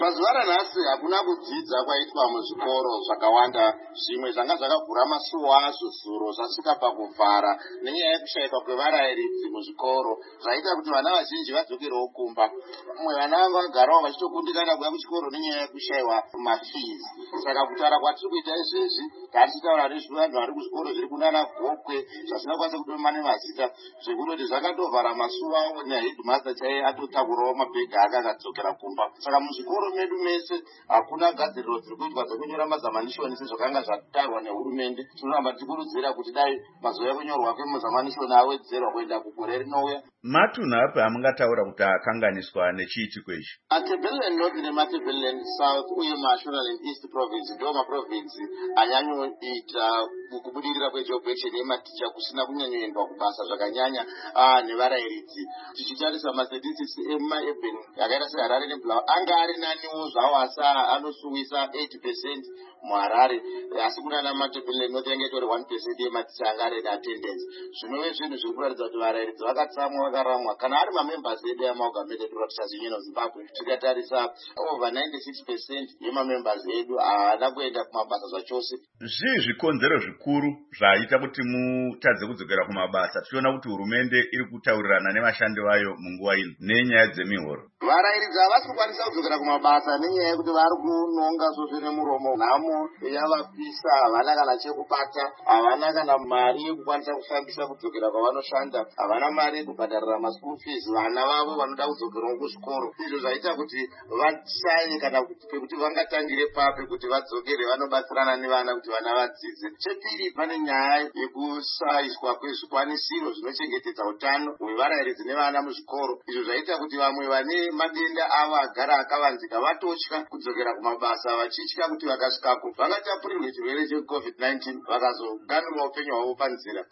Mazuva ranhasi hakuna kudzidza kwaitwa muzvikoro zvakawanda. Zvimwe zvanga zvakavhura masuo azvo zuro zvasvika pakuvhara nenyaya yekushaikwa kwevarairidzi muzvikoro, zvaita kuti vana vazhinji vadzokerewo kumba. Umwe vana vanga vagarawo vachitokundikana kuuya kuchikoro nenyaya yekushayiwa mafees. Saka kutaura kwatiri kuita izvezvi tatichitaura nezvevanhu vari kuzvikoro zviri kunana Gokwe zvasinakwanisa kutoma nemazita, zvekutoti zvakatovhara masuo avo nehedmaster chaiye atotakurawo mabhegi ake akadzokera kumba. Saka muzvikoro medu mese hakuna gadziriro dziri kuitwa dzekunyora mazamanishoni sezvakanga zvatarwa nehurumende. Tinoramba tichikurudzira kuti dai mazuva ekunyorwa kwemazamanishoni awedzerwa kuenda kugore rinouya. Matunhu amungataura kuti akanganiswa nechiitiko ichi? Matabeleland North neMatabeleland South uye maShonaland East Province ndiwo maprovinsi anyanyoita kubudirira kwejob creation yematicha kusina kunyanyoendwa kubasa zvakanyanya nevarairidzi. Tichitarisa mastatistics emaurban yakaita seHarare neBulawayo anga ari naniwo zvawo asi anosuwisa 8% muHarare, asi kunana Matabeleland North yanga itori 1% yematicha anga ari attendance. Zvinove zvinhu zviri kuratidza kuti varairidzi vakatsamwa vakaramwa kana ari mamembers edu yeAmalgamated Teachers Union of Zimbabwe. Tikatarisa over 96% yemamembers edu haana kuenda kumabasa zvachose. Zvii zvikonzero zvikuru zvaita kuti mutadze kudzokera kumabasa? Tichiona kuti hurumende iri kutaurirana nevashandi vayo munguva ino nenyaya dzemihoro. Varairidzi havasi kukwanisa kudzokera kumabasa nenyaya yekuti vari kunonga zvozvo nemuromo. Nhamo yavapisa, havana kana chekupata, havana kana mari yekukwanisa kufambisa kudzokera kwavanoshanda, havana mari yekubhadharira maschool fees vana vavo vanoda kudzokerawo kuzvikoro. Izvo zvaita kuti vashaye kana pekuti vangatangire papi kuti vadzokere vanobatsirana nevana kuti vana vadzidze. Chepiri pane nyaya yekushaishwa kwezvikwanisiro zvinochengetedza utano hwevarairidzi nevana muzvikoro. Izvo zvaita kuti vamwe vane madenda avo agara akavanzika vatotya kudzokera kumabasa vachitya kuti vakasvikako vangatapurirwe chirwere cheCovid-19 vakazoganura upenyu hwavo panzira.